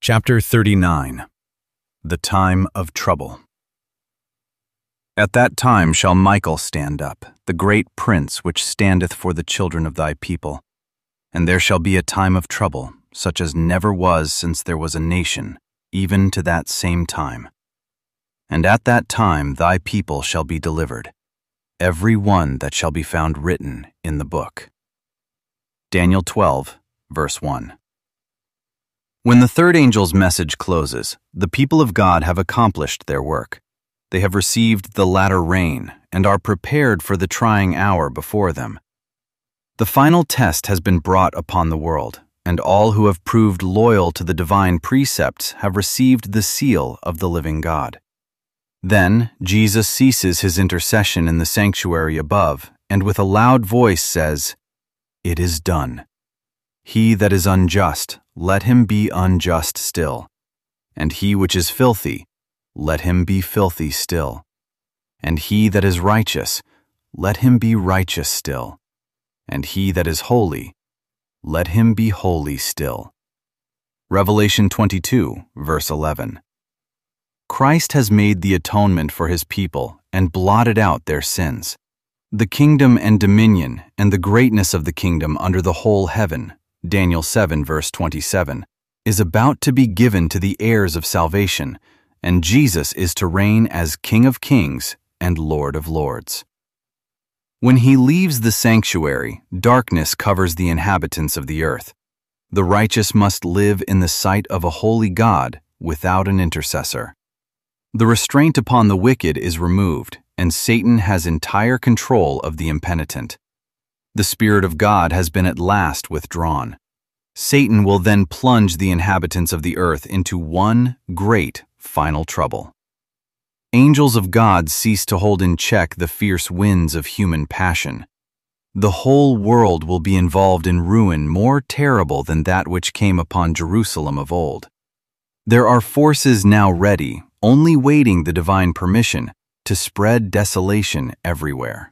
Chapter 39. The Time of Trouble. At that time shall Michael stand up, the great prince which standeth for the children of thy people. And there shall be a time of trouble, such as never was since there was a nation, even to that same time. And at that time thy people shall be delivered, every one that shall be found written in the book. Daniel 12, verse 1. When the third angel's message closes, the people of God have accomplished their work. They have received the latter rain and are prepared for the trying hour before them. The final test has been brought upon the world, and all who have proved loyal to the divine precepts have received the seal of the living God. Then Jesus ceases his intercession in the sanctuary above, and with a loud voice says, "It is done. He that is unjust, let him be unjust still. And he which is filthy, let him be filthy still. And he that is righteous, let him be righteous still. And he that is holy, let him be holy still." Revelation 22, verse 11. Christ has made the atonement for his people and blotted out their sins. The kingdom and dominion and the greatness of the kingdom under the whole heaven, Daniel 7, verse 27, is about to be given to the heirs of salvation, and Jesus is to reign as King of Kings and Lord of Lords. When he leaves the sanctuary, darkness covers the inhabitants of the earth. The righteous must live in the sight of a holy God without an intercessor. The restraint upon the wicked is removed, and Satan has entire control of the impenitent. The Spirit of God has been at last withdrawn. Satan will then plunge the inhabitants of the earth into one great final trouble. Angels of God cease to hold in check the fierce winds of human passion. The whole world will be involved in ruin more terrible than that which came upon Jerusalem of old. There are forces now ready, only waiting the divine permission, to spread desolation everywhere.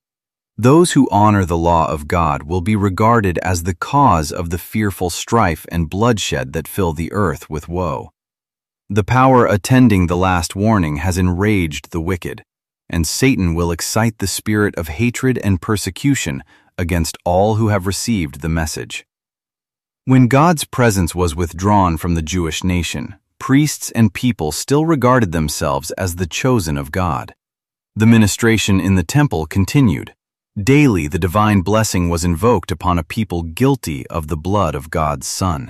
Those who honor the law of God will be regarded as the cause of the fearful strife and bloodshed that fill the earth with woe. The power attending the last warning has enraged the wicked, and Satan will excite the spirit of hatred and persecution against all who have received the message. When God's presence was withdrawn from the Jewish nation, priests and people still regarded themselves as the chosen of God. The ministration in the temple continued. Daily the divine blessing was invoked upon a people guilty of the blood of God's Son.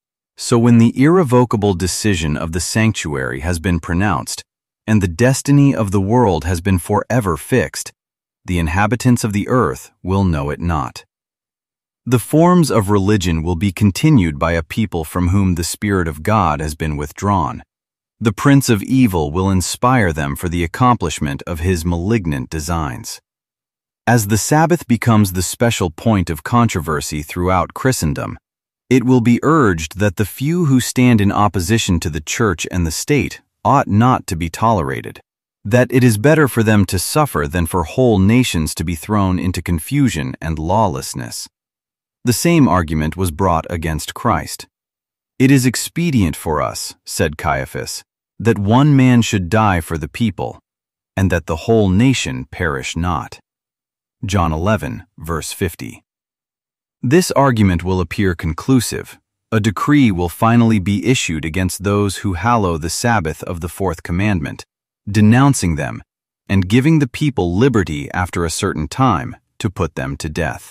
So when the irrevocable decision of the sanctuary has been pronounced, and the destiny of the world has been forever fixed, the inhabitants of the earth will know it not. The forms of religion will be continued by a people from whom the Spirit of God has been withdrawn. The Prince of Evil will inspire them for the accomplishment of his malignant designs. As the Sabbath becomes the special point of controversy throughout Christendom, it will be urged that the few who stand in opposition to the church and the state ought not to be tolerated, that it is better for them to suffer than for whole nations to be thrown into confusion and lawlessness. The same argument was brought against Christ. "It is expedient for us," said Caiaphas, "that one man should die for the people, and that the whole nation perish not." John 11, verse 50. This argument will appear conclusive. A decree will finally be issued against those who hallow the Sabbath of the fourth commandment, denouncing them and giving the people liberty after a certain time to put them to death.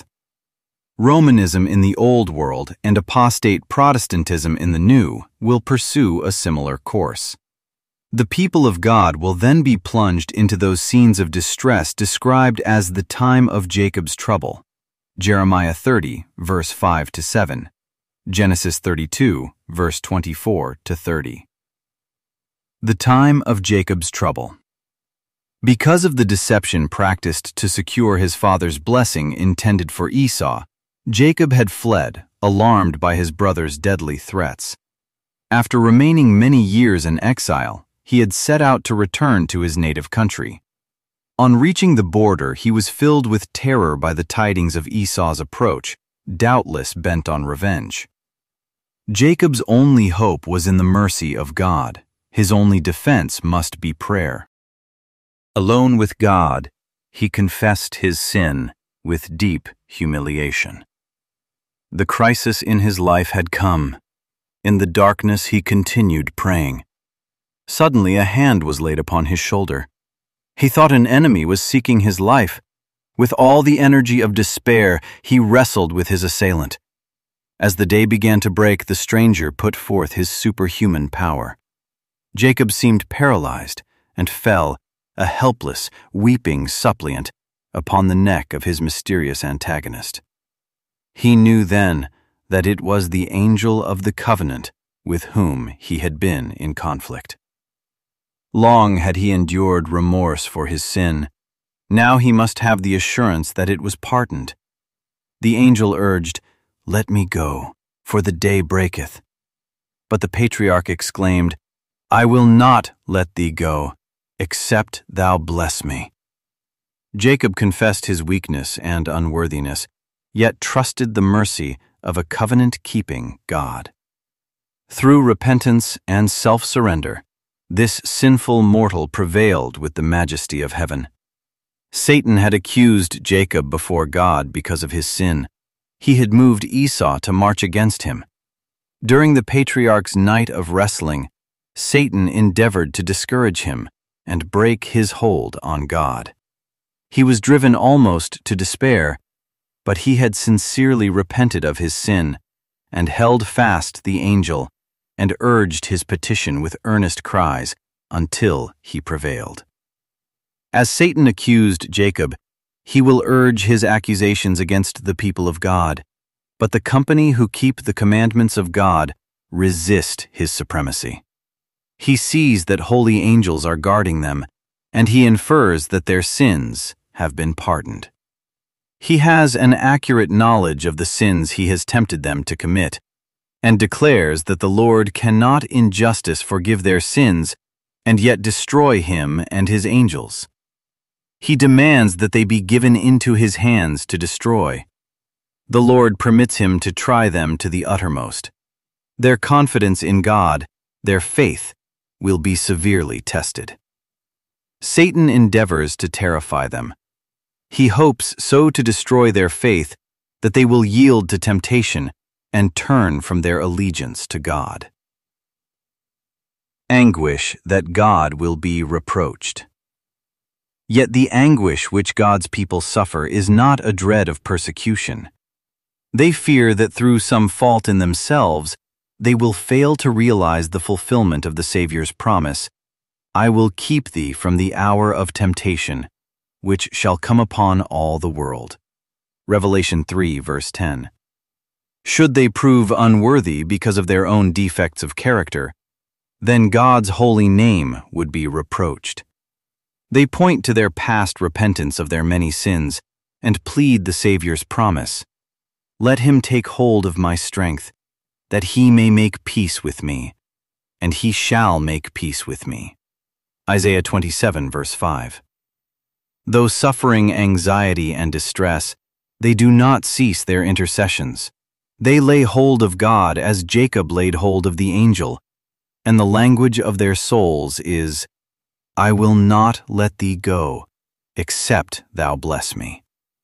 Romanism in the Old World and apostate Protestantism in the New will pursue a similar course. The people of God will then be plunged into those scenes of distress described as the time of Jacob's trouble. Jeremiah 30, verse 5-7. Genesis 32, verse 24-30. The time of Jacob's trouble. Because of the deception practiced to secure his father's blessing intended for Esau, Jacob had fled, alarmed by his brother's deadly threats. After remaining many years in exile, he had set out to return to his native country. On reaching the border, he was filled with terror by the tidings of Esau's approach, doubtless bent on revenge. Jacob's only hope was in the mercy of God. His only defense must be prayer. Alone with God, he confessed his sin with deep humiliation. The crisis in his life had come. In the darkness, he continued praying. Suddenly, a hand was laid upon his shoulder. He thought an enemy was seeking his life. With all the energy of despair, he wrestled with his assailant. As the day began to break, the stranger put forth his superhuman power. Jacob seemed paralyzed and fell, a helpless, weeping suppliant, upon the neck of his mysterious antagonist. He knew then that it was the angel of the covenant with whom he had been in conflict. Long had he endured remorse for his sin. Now he must have the assurance that it was pardoned. The angel urged, "Let me go, for the day breaketh." But the patriarch exclaimed, "I will not let thee go, except thou bless me." Jacob confessed his weakness and unworthiness, yet trusted the mercy of a covenant-keeping God. Through repentance and self-surrender, this sinful mortal prevailed with the majesty of heaven. Satan had accused Jacob before God because of his sin. He had moved Esau to march against him. During the patriarch's night of wrestling, Satan endeavored to discourage him and break his hold on God. He was driven almost to despair, but he had sincerely repented of his sin and held fast the angel and urged his petition with earnest cries until he prevailed. As Satan accused Jacob, he will urge his accusations against the people of God, but the company who keep the commandments of God resist his supremacy. He sees that holy angels are guarding them, and he infers that their sins have been pardoned. He has an accurate knowledge of the sins he has tempted them to commit, and declares that the Lord cannot in justice forgive their sins and yet destroy him and his angels. He demands that they be given into his hands to destroy. The Lord permits him to try them to the uttermost. Their confidence in God, their faith, will be severely tested. Satan endeavors to terrify them. He hopes so to destroy their faith that they will yield to temptation and turn from their allegiance to God. Anguish that God will be reproached. Yet the anguish which God's people suffer is not a dread of persecution. They fear that through some fault in themselves, they will fail to realize the fulfillment of the Savior's promise, "I will keep thee from the hour of temptation, which shall come upon all the world." Revelation 3, verse 10. Should they prove unworthy because of their own defects of character, then God's holy name would be reproached. They point to their past repentance of their many sins and plead the Savior's promise, "Let him take hold of my strength, that he may make peace with me, and he shall make peace with me." Isaiah 27, verse 5. Though suffering anxiety and distress, they do not cease their intercessions. They lay hold of God as Jacob laid hold of the angel, and the language of their souls is, "I will not let thee go, except thou bless me."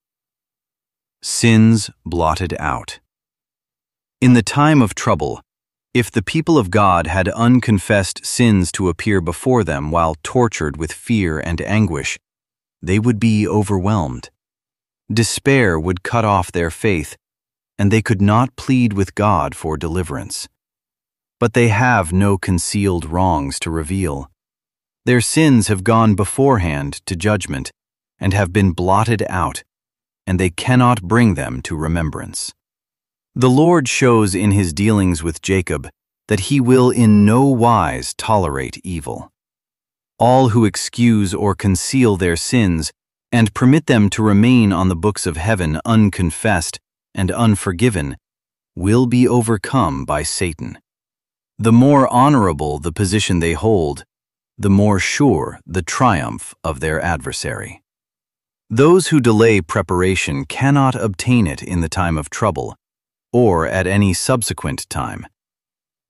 Sins blotted out. In the time of trouble, if the people of God had unconfessed sins to appear before them while tortured with fear and anguish, they would be overwhelmed. Despair would cut off their faith, and they could not plead with God for deliverance. But they have no concealed wrongs to reveal. Their sins have gone beforehand to judgment and have been blotted out, and they cannot bring them to remembrance. The Lord shows in his dealings with Jacob that he will in no wise tolerate evil. All who excuse or conceal their sins and permit them to remain on the books of heaven unconfessed and unforgiven will be overcome by Satan. The more honorable the position they hold, the more sure the triumph of their adversary. Those who delay preparation cannot obtain it in the time of trouble, or at any subsequent time,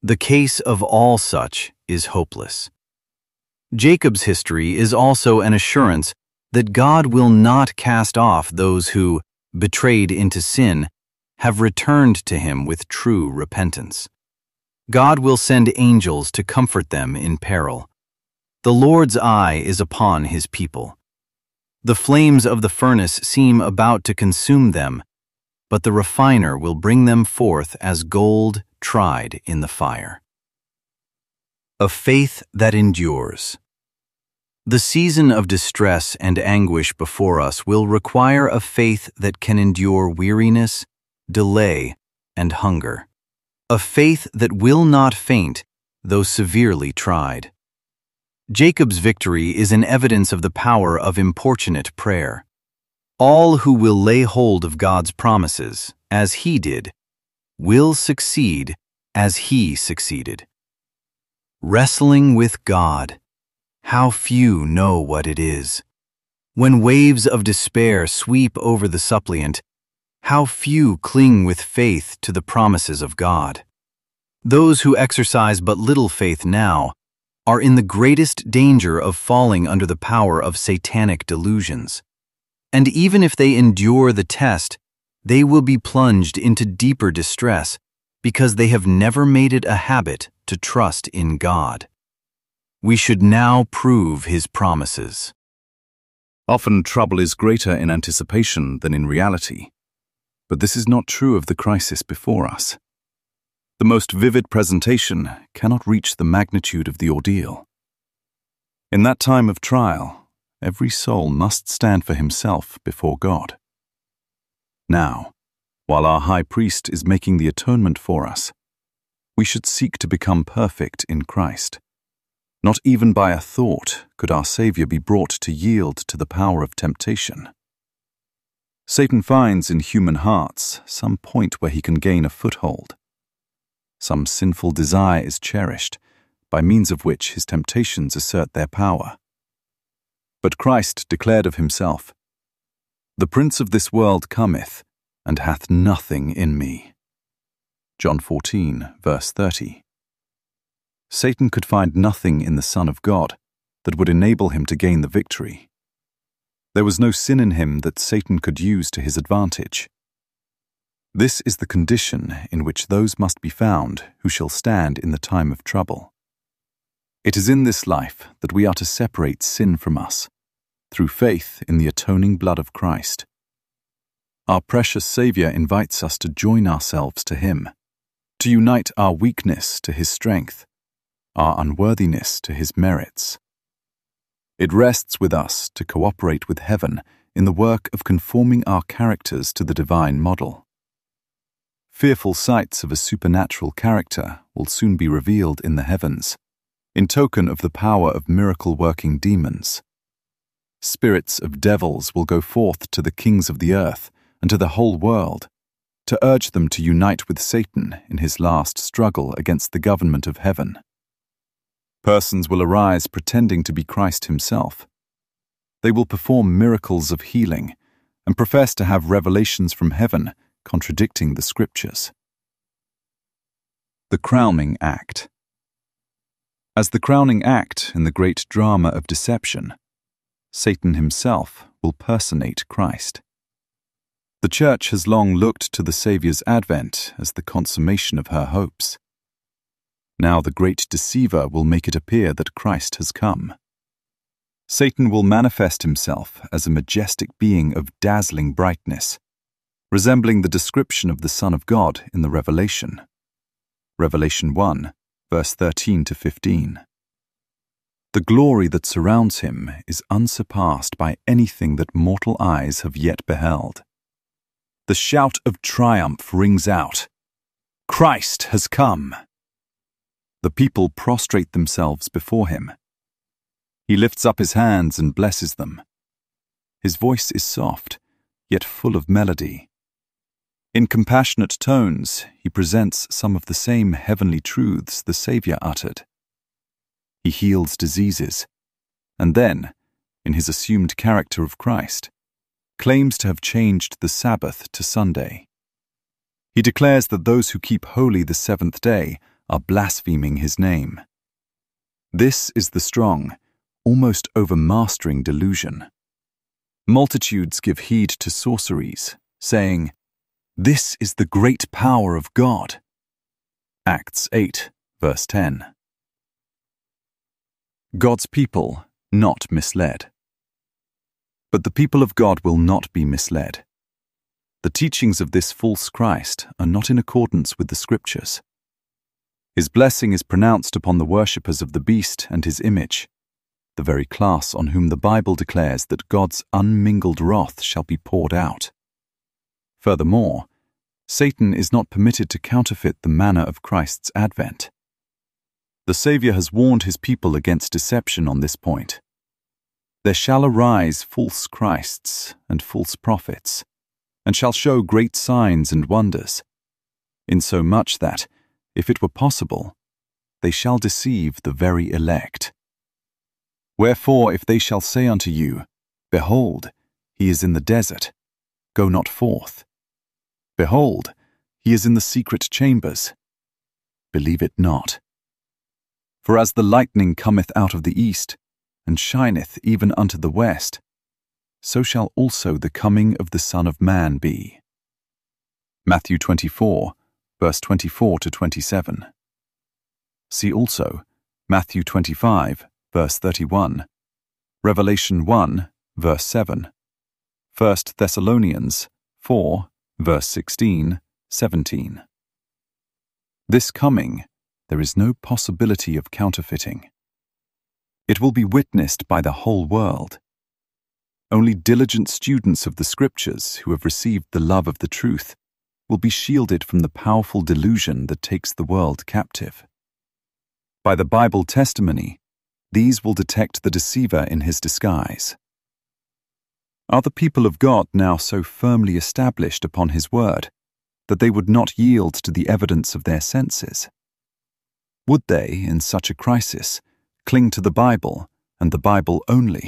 The case of all such is hopeless. Jacob's history is also an assurance that God will not cast off those who, betrayed into sin, have returned to him with true repentance. God will send angels to comfort them in peril. The Lord's eye is upon his people. The flames of the furnace seem about to consume them, but the refiner will bring them forth as gold tried in the fire. A faith that endures. The season of distress and anguish before us will require a faith that can endure weariness, delay, and hunger. A faith that will not faint, though severely tried. Jacob's victory is an evidence of the power of importunate prayer. All who will lay hold of God's promises, as he did, will succeed as he succeeded. Wrestling with God. How few know what it is. When waves of despair sweep over the suppliant, how few cling with faith to the promises of God. Those who exercise but little faith now are in the greatest danger of falling under the power of satanic delusions. And even if they endure the test, they will be plunged into deeper distress because they have never made it a habit to trust in God. We should now prove his promises. Often trouble is greater in anticipation than in reality, but this is not true of the crisis before us. The most vivid presentation cannot reach the magnitude of the ordeal. In that time of trial, every soul must stand for himself before God. Now, while our high priest is making the atonement for us, we should seek to become perfect in Christ. Not even by a thought could our Savior be brought to yield to the power of temptation. Satan finds in human hearts some point where he can gain a foothold. Some sinful desire is cherished, by means of which his temptations assert their power. But Christ declared of himself, "The prince of this world cometh, and hath nothing in me." John 14, verse 30. Satan could find nothing in the Son of God that would enable him to gain the victory. There was no sin in him that Satan could use to his advantage. This is the condition in which those must be found who shall stand in the time of trouble. It is in this life that we are to separate sin from us, through faith in the atoning blood of Christ. Our precious Saviour invites us to join ourselves to him, to unite our weakness to his strength, our unworthiness to his merits. It rests with us to cooperate with heaven in the work of conforming our characters to the divine model. Fearful sights of a supernatural character will soon be revealed in the heavens, in token of the power of miracle-working demons. Spirits of devils will go forth to the kings of the earth and to the whole world, to urge them to unite with Satan in his last struggle against the government of heaven. Persons will arise pretending to be Christ himself. They will perform miracles of healing and profess to have revelations from heaven contradicting the scriptures. The crowning act. As the crowning act in the great drama of deception, Satan himself will personate Christ. The Church has long looked to the Saviour's advent as the consummation of her hopes. Now the great deceiver will make it appear that Christ has come. Satan will manifest himself as a majestic being of dazzling brightness, resembling the description of the Son of God in the Revelation. Revelation 1, verse 13 to 15. The glory that surrounds him is unsurpassed by anything that mortal eyes have yet beheld. The shout of triumph rings out, "Christ has come!" The people prostrate themselves before him. He lifts up his hands and blesses them. His voice is soft, yet full of melody. In compassionate tones, he presents some of the same heavenly truths the Saviour uttered. He heals diseases, and then, in his assumed character of Christ, claims to have changed the Sabbath to Sunday. He declares that those who keep holy the seventh day are blaspheming his name. This is the strong, almost overmastering delusion. Multitudes give heed to sorceries, saying, "This is the great power of God." Acts 8, verse 10. God's people not misled. But the people of God will not be misled. The teachings of this false Christ are not in accordance with the Scriptures. His blessing is pronounced upon the worshippers of the beast and his image, the very class on whom the Bible declares that God's unmingled wrath shall be poured out. Furthermore, Satan is not permitted to counterfeit the manner of Christ's advent. The Saviour has warned his people against deception on this point. There shall arise false Christs and false prophets, and shall show great signs and wonders, insomuch that, if it were possible, they shall deceive the very elect. Wherefore, if they shall say unto you, Behold, he is in the desert, go not forth. Behold, he is in the secret chambers, believe it not. For as the lightning cometh out of the east, and shineth even unto the west, so shall also the coming of the Son of Man be. Matthew 24, verse 24 to 27. See also Matthew 25, verse 31, Revelation 1, verse 7, 1 Thessalonians 4, verse 16, 17. This coming there is no possibility of counterfeiting. It will be witnessed by the whole world. Only diligent students of the Scriptures who have received the love of the truth will be shielded from the powerful delusion that takes the world captive. By the Bible testimony, these will detect the deceiver in his disguise. Are the people of God now so firmly established upon his word that they would not yield to the evidence of their senses? Would they, in such a crisis, cling to the Bible and the Bible only?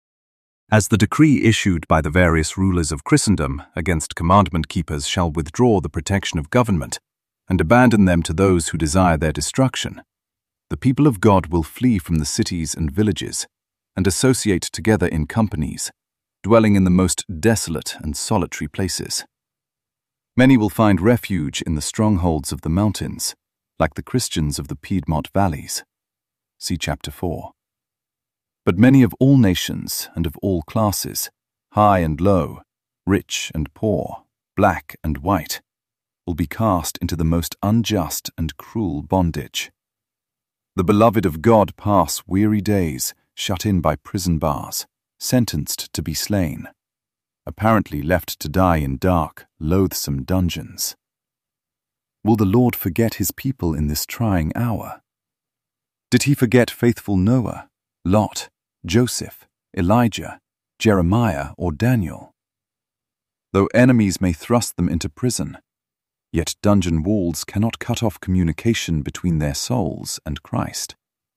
As the decree issued by the various rulers of Christendom against commandment keepers shall withdraw the protection of government and abandon them to those who desire their destruction, the people of God will flee from the cities and villages and associate together in companies, dwelling in the most desolate and solitary places. Many will find refuge in the strongholds of the mountains, like the Christians of the Piedmont valleys. See chapter 4. But many of all nations and of all classes, high and low, rich and poor, black and white, will be cast into the most unjust and cruel bondage. The beloved of God pass weary days shut in by prison bars, sentenced to be slain, apparently left to die in dark, loathsome dungeons. Will the Lord forget his people in this trying hour? Did he forget faithful Noah, Lot, Joseph, Elijah, Jeremiah, or Daniel? Though enemies may thrust them into prison, yet dungeon walls cannot cut off communication between their souls and Christ.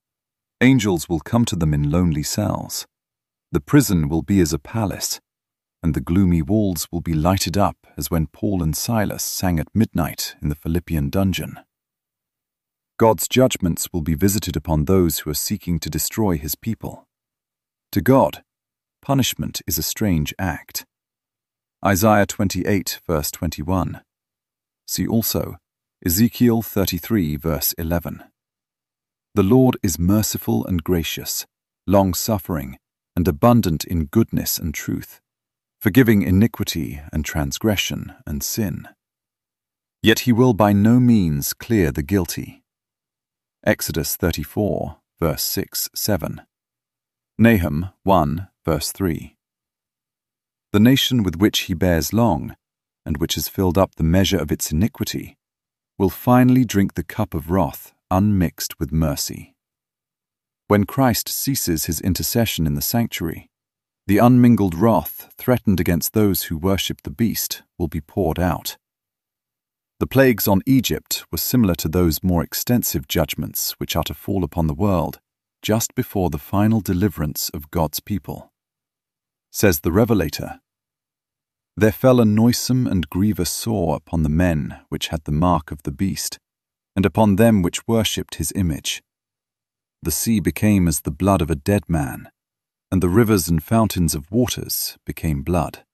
Angels will come to them in lonely cells. The prison will be as a palace, and the gloomy walls will be lighted up as when Paul and Silas sang at midnight in the Philippian dungeon. God's judgments will be visited upon those who are seeking to destroy his people. To God, punishment is a strange act. Isaiah 28, verse 21. See also Ezekiel 33, verse 11. The Lord is merciful and gracious, long-suffering, and abundant in goodness and truth, forgiving iniquity and transgression and sin. Yet he will by no means clear the guilty. Exodus 34, verse 6-7. Nahum 1, verse 3. The nation with which he bears long, and which has filled up the measure of its iniquity, will finally drink the cup of wrath unmixed with mercy. When Christ ceases his intercession in the sanctuary, the unmingled wrath threatened against those who worship the beast will be poured out. The plagues on Egypt were similar to those more extensive judgments which are to fall upon the world just before the final deliverance of God's people. Says the Revelator, "There fell a noisome and grievous sore upon the men which had the mark of the beast, and upon them which worshipped his image. The sea became as the blood of a dead man, and the rivers and fountains of waters became blood.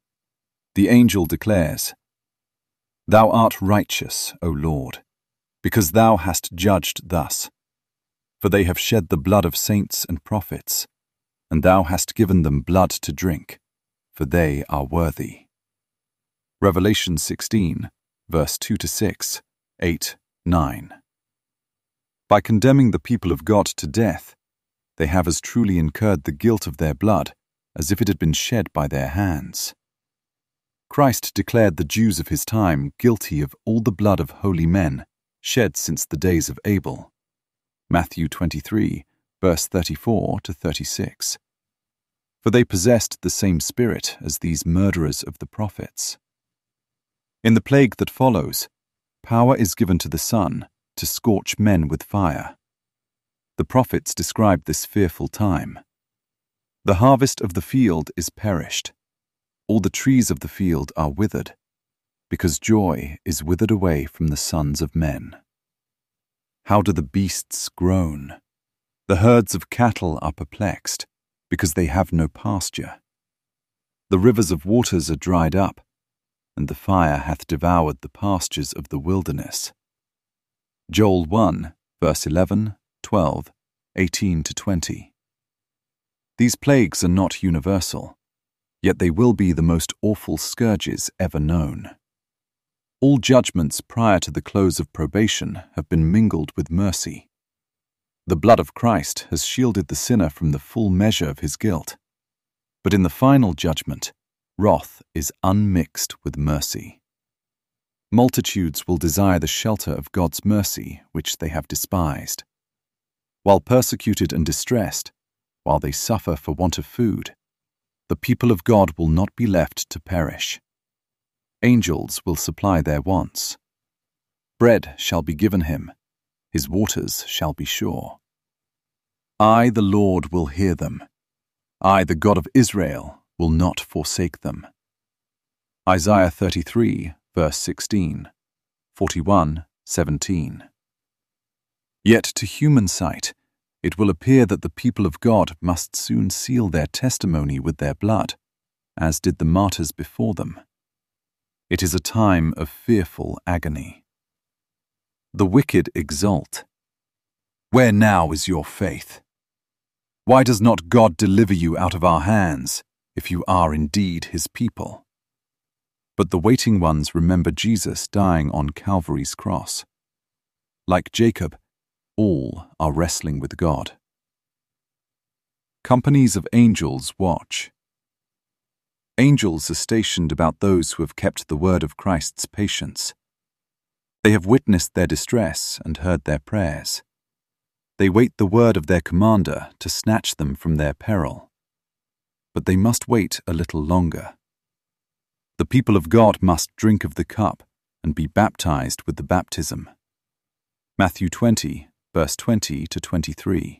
The angel declares, Thou art righteous, O Lord, because thou hast judged thus. For they have shed the blood of saints and prophets, and thou hast given them blood to drink, for they are worthy. Revelation 16, verse 2-6, 8, 9. By condemning the people of God to death, they have as truly incurred the guilt of their blood as if it had been shed by their hands. Christ declared the Jews of his time guilty of all the blood of holy men shed since the days of Abel. Matthew 23, verse 34-36. For they possessed the same spirit as these murderers of the prophets. In the plague that follows, power is given to the sun to scorch men with fire. The prophets describe this fearful time. The harvest of the field is perished. All the trees of the field are withered, because joy is withered away from the sons of men. How do the beasts groan? The herds of cattle are perplexed, because they have no pasture. The rivers of waters are dried up, and the fire hath devoured the pastures of the wilderness. Joel 1, verse 11, 12, 18-20. These plagues are not universal, yet they will be the most awful scourges ever known. All judgments prior to the close of probation have been mingled with mercy. The blood of Christ has shielded the sinner from the full measure of his guilt. But in the final judgment, wrath is unmixed with mercy. Multitudes will desire the shelter of God's mercy, which they have despised. While persecuted and distressed, while they suffer for want of food, the people of God will not be left to perish. Angels will supply their wants. Bread shall be given him, his waters shall be sure. I, the Lord, will hear them. I, the God of Israel, will not forsake them. Isaiah 33, verse 16, 41, 17. Yet to human sight, it will appear that the people of God must soon seal their testimony with their blood, as did the martyrs before them. It is a time of fearful agony. The wicked exult. Where now is your faith? Why does not God deliver you out of our hands, if you are indeed his people? But the waiting ones remember Jesus dying on Calvary's cross. Like Jacob, all are wrestling with God. Companies of angels watch. Angels are stationed about those who have kept the word of Christ's patience. They have witnessed their distress and heard their prayers. They wait the word of their commander to snatch them from their peril. But they must wait a little longer. The people of God must drink of the cup and be baptized with the baptism. Matthew 20, verse 20-23.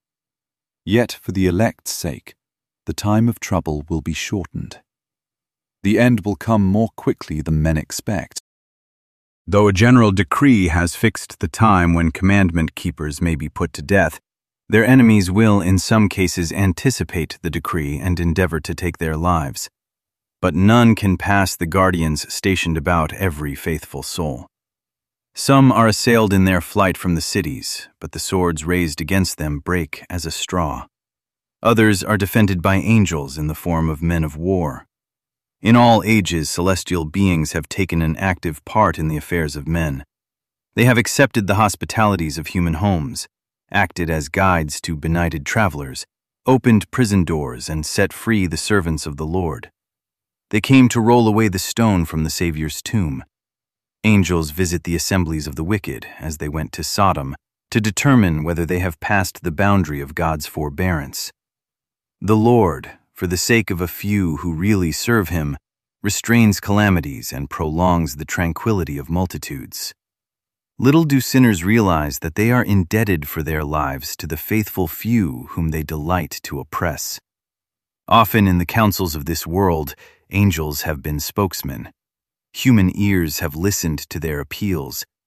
Yet for the elect's sake, the time of trouble will be shortened. The end will come more quickly than men expect. Though a general decree has fixed the time when commandment keepers may be put to death, their enemies will in some cases anticipate the decree and endeavor to take their lives. But none can pass the guardians stationed about every faithful soul. Some are assailed in their flight from the cities, but the swords raised against them break as a straw. Others are defended by angels in the form of men of war. In all ages, celestial beings have taken an active part in the affairs of men. They have accepted the hospitalities of human homes, acted as guides to benighted travelers, opened prison doors, and set free the servants of the Lord. They came to roll away the stone from the Savior's tomb. Angels visit the assemblies of the wicked as they went to Sodom to determine whether they have passed the boundary of God's forbearance. The Lord, for the sake of a few who really serve him, restrains calamities and prolongs the tranquility of multitudes. Little do sinners realize that they are indebted for their lives to the faithful few whom they delight to oppress. Often in the councils of this world, angels have been spokesmen. Human ears have listened to their appeals,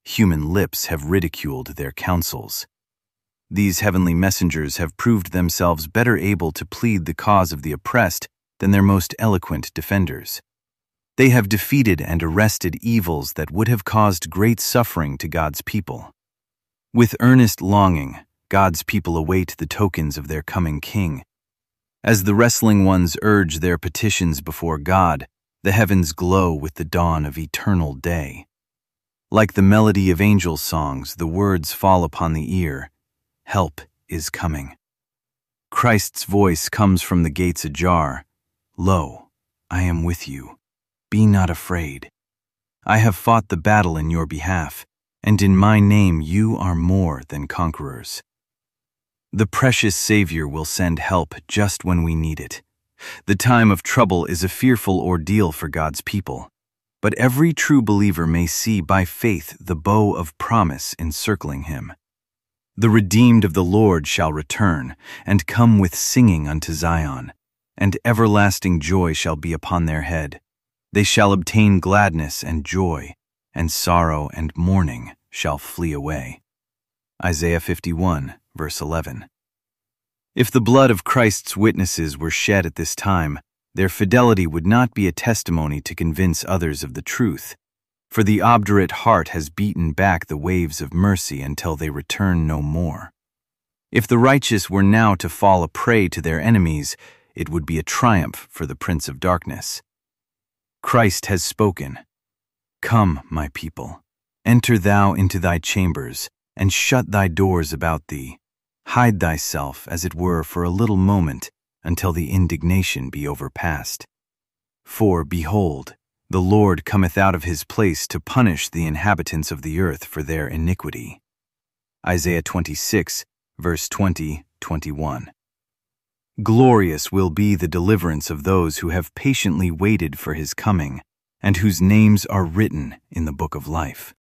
human lips have ridiculed their counsels. These heavenly messengers have proved themselves better able to plead the cause of the oppressed than their most eloquent defenders. They have defeated and arrested evils that would have caused great suffering to God's people. With earnest longing, God's people await the tokens of their coming King. As the wrestling ones urge their petitions before God, the heavens glow with the dawn of eternal day. Like the melody of angel songs, the words fall upon the ear. Help is coming. Christ's voice comes from the gates ajar. Lo, I am with you. Be not afraid. I have fought the battle in your behalf, and in my name you are more than conquerors. The precious Savior will send help just when we need it. The time of trouble is a fearful ordeal for God's people, but every true believer may see by faith the bow of promise encircling him. The redeemed of the Lord shall return, and come with singing unto Zion, and everlasting joy shall be upon their head. They shall obtain gladness and joy, and sorrow and mourning shall flee away. Isaiah 51, verse 11. If the blood of Christ's witnesses were shed at this time, their fidelity would not be a testimony to convince others of the truth, for the obdurate heart has beaten back the waves of mercy until they return no more. If the righteous were now to fall a prey to their enemies, it would be a triumph for the Prince of Darkness. Christ has spoken. Come, my people, enter thou into thy chambers, and shut thy doors about thee. Hide thyself, as it were, for a little moment, until the indignation be overpast. For, behold, the Lord cometh out of his place to punish the inhabitants of the earth for their iniquity. Isaiah 26, verse 20-21. Glorious will be the deliverance of those who have patiently waited for his coming, and whose names are written in the book of life.